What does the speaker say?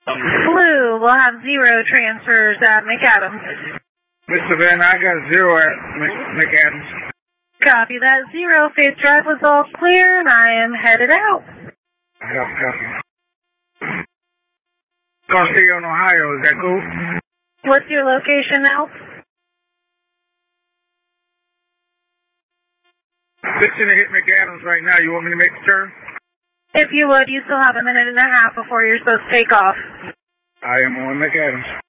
Blue will have 0 transfers at McAdams. Mr. Van, I got 0 at McAdams. Copy that. 0. Faith Drive was all clear, and I am headed out. Copy. Gonna stay on Ohio, is that cool? What's your location now? Fixing to hit McAdams right now. You want me to make the turn? If you would, you still have a minute and a half before you're supposed to take off. I am on McAdams.